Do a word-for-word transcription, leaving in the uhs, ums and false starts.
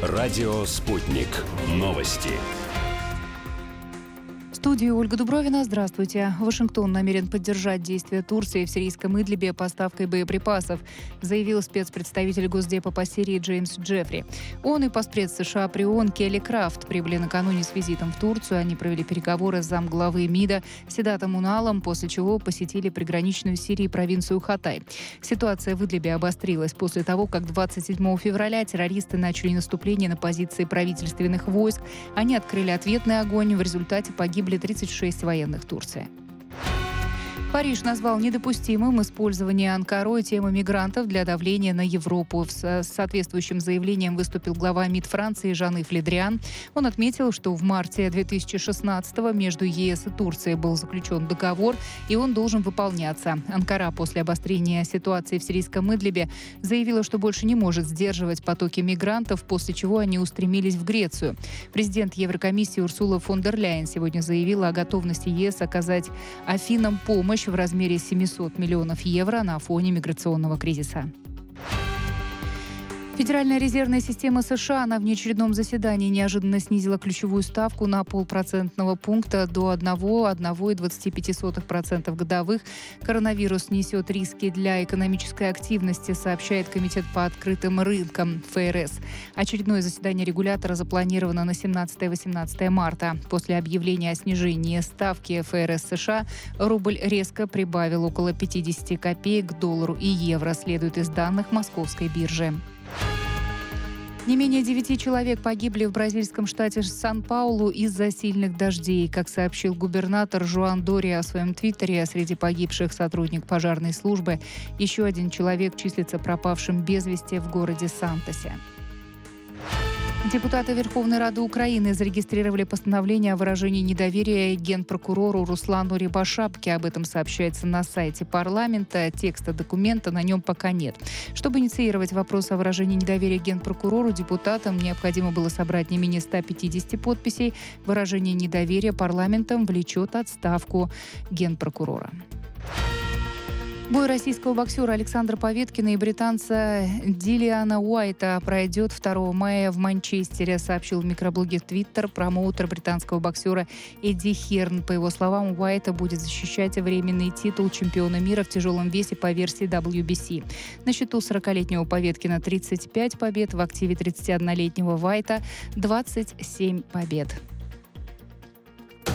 Радио «Спутник». Новости. В студии Ольга Дубровина. Здравствуйте. Вашингтон намерен поддержать действия Турции в сирийском Идлибе поставкой боеприпасов, заявил спецпредставитель Госдепа по Сирии Джеймс Джеффри. Он и постпред США при ООН Келли Крафт прибыли накануне с визитом в Турцию. Они провели переговоры с замглавы МИДа Седатом Уналом, после чего посетили приграничную с Сирией провинцию Хатай. Ситуация в Идлибе обострилась после того, как двадцать седьмого февраля террористы начали наступление на позиции правительственных войск. Они открыли ответный огонь. В результате погибли тридцать шесть военных Турции. Париж назвал недопустимым использование Анкарой темы мигрантов для давления на Европу. С соответствующим заявлением выступил глава МИД Франции Жан-Ив Ле Дриан. Он отметил, что в марте две тысячи шестнадцатого между ЕС и Турцией был заключен договор, и он должен выполняться. Анкара после обострения ситуации в сирийском Идлибе заявила, что больше не может сдерживать потоки мигрантов, после чего они устремились в Грецию. Президент Еврокомиссии Урсула фон дер Ляйен сегодня заявила о готовности ЕС оказать Афинам помощь в размере семьсот миллионов евро на фоне миграционного кризиса. Федеральная резервная система США на внеочередном заседании неожиданно снизила ключевую ставку на полпроцентного пункта до одного целых двадцати пяти сотых процента годовых. Коронавирус несет риски для экономической активности, сообщает Комитет по открытым рынкам эф эр эс. Очередное заседание регулятора запланировано на семнадцатое-восемнадцатое марта. После объявления о снижении ставки эф эр эс США рубль резко прибавил около пятидесяти копеек к доллару и евро, следует из данных Московской биржи. Не менее девяти человек погибли в бразильском штате Сан-Паулу из-за сильных дождей. Как сообщил губернатор Жуан Дория о своем твиттере, среди погибших сотрудник пожарной службы. Еще один человек числится пропавшим без вести в городе Сантосе. Депутаты Верховной Рады Украины зарегистрировали постановление о выражении недоверия генпрокурору Руслану Рябошапке. Об этом сообщается на сайте парламента. Текста документа на нем пока нет. Чтобы инициировать вопрос о выражении недоверия генпрокурору, депутатам необходимо было собрать не менее ста пятидесяти подписей. Выражение недоверия парламентом влечет отставку генпрокурора. Бой российского боксера Александра Поветкина и британца Дилиана Уайта пройдет второго мая в Манчестере, сообщил в микроблоге Twitter промоутер британского боксера Эдди Херн. По его словам, Уайта будет защищать временный титул чемпиона мира в тяжелом весе по версии дабл ю би си. На счету сорокалетнего Поветкина тридцать пять побед, в активе тридцатиоднолетнего Уайта двадцать семь побед.